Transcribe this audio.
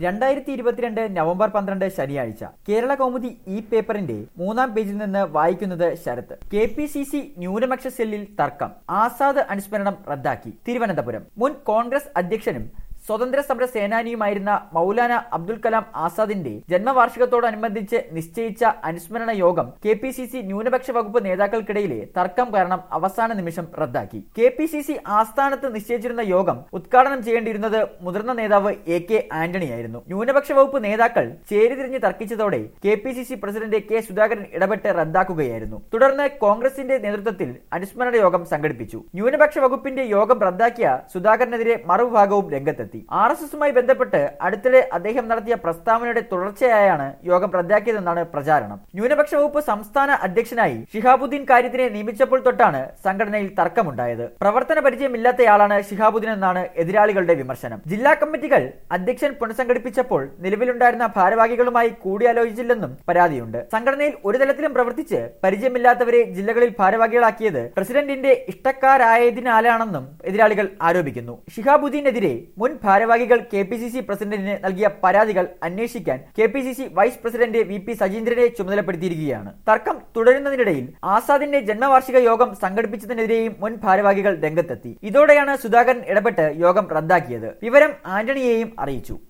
2022 November 12 ശനിയാഴ്ച കേരള കൗമുദി ഈ പേപ്പറിന്റെ 3-ാം പേജിൽ നിന്ന് വായിക്കുന്നത് ശരത്ത്. KPCC ന്യൂനപക്ഷ സെല്ലിൽ തർക്കം, ആസാദ് അനുസ്മരണം റദ്ദാക്കി. തിരുവനന്തപുരം മുൻ കോൺഗ്രസ് അധ്യക്ഷനും സ്വതന്ത്ര സമര സേനാനിയുമായിരുന്ന മൗലാന അബ്ദുൽ കലാം ആസാദിന്റെ ജന്മവാർഷികത്തോടനുബന്ധിച്ച് നിശ്ചയിച്ച അനുസ്മരണ യോഗം KPCC ന്യൂനപക്ഷ വകുപ്പ് നേതാക്കൾക്കിടയിലെ തർക്കം കാരണം അവസാന നിമിഷം റദ്ദാക്കി. KPCC ആസ്ഥാനത്ത് നിശ്ചയിച്ചിരുന്ന യോഗം ഉദ്ഘാടനം ചെയ്യേണ്ടിയിരുന്നത് മുതിർന്ന നേതാവ് AK ആന്റണിയായിരുന്നു. ന്യൂനപക്ഷ വകുപ്പ് നേതാക്കൾ ചേരിതിരിഞ്ഞ് തർക്കിച്ചതോടെ KPCC പ്രസിഡന്റ് K സുധാകരൻ ഇടപെട്ട് റദ്ദാക്കുകയായിരുന്നു. തുടർന്ന് കോൺഗ്രസിന്റെ നേതൃത്വത്തിൽ അനുസ്മരണ യോഗം സംഘടിപ്പിച്ചു. ന്യൂനപക്ഷ വകുപ്പിന്റെ യോഗം റദ്ദാക്കിയ സുധാകരനെതിരെ മറുവിഭാഗവും രംഗത്തെത്തി. RSSുമായി ബന്ധപ്പെട്ട് അടുത്തിടെ അദ്ദേഹം നടത്തിയ പ്രസ്താവനയുടെ തുടർച്ചയായാണ് യോഗം റദ്ദാക്കിയതെന്നാണ് പ്രചാരണം. ന്യൂനപക്ഷ വകുപ്പ് സംസ്ഥാന അധ്യക്ഷനായി ഷിഹാബുദ്ദീൻ കാര്യത്തിനെ നിയമിച്ചപ്പോൾ തൊട്ടാണ് സംഘടനയിൽ തർക്കമുണ്ടായത്. പ്രവർത്തന പരിചയമില്ലാത്തയാളാണ് ഷിഹാബുദ്ദീൻ എന്നാണ് എതിരാളികളുടെ വിമർശനം. ജില്ലാ കമ്മിറ്റികൾ അധ്യക്ഷൻ പുനഃസംഘടിപ്പിച്ചപ്പോൾ നിലവിലുണ്ടായിരുന്ന ഭാരവാഹികളുമായി കൂടിയാലോചിച്ചില്ലെന്നും പരാതിയുണ്ട്. സംഘടനയിൽ ഒരു തലത്തിലും പ്രവർത്തിച്ച് പരിചയമില്ലാത്തവരെ ജില്ലകളിൽ ഭാരവാഹികളാക്കിയത് പ്രസിഡന്റിന്റെ ഇഷ്ടക്കാരായതിനാലാണെന്നും എതിരാളികൾ ആരോപിക്കുന്നു. ഷിഹാബുദ്ദീനെതിരെ മുൻ ഭാരവാഹികൾ KPCC പ്രസിഡന്റിന് നൽകിയ പരാതികൾ അന്വേഷിക്കാൻ KPCC വൈസ് പ്രസിഡന്റ് VP സജീന്ദ്രനെ ചുമതലപ്പെടുത്തിയിരിക്കുകയാണ്. തർക്കം തുടരുന്നതിനിടയിൽ ആസാദിന്റെ ജന്മവാർഷിക യോഗം സംഘടിപ്പിച്ചതിനെതിരെയും മുൻ ഭാരവാഹികൾ രംഗത്തെത്തി. ഇതോടെയാണ് സുധാകരൻ ഇടപെട്ട് യോഗം റദ്ദാക്കിയത്. വിവരം ആന്റണിയെയും അറിയിച്ചു.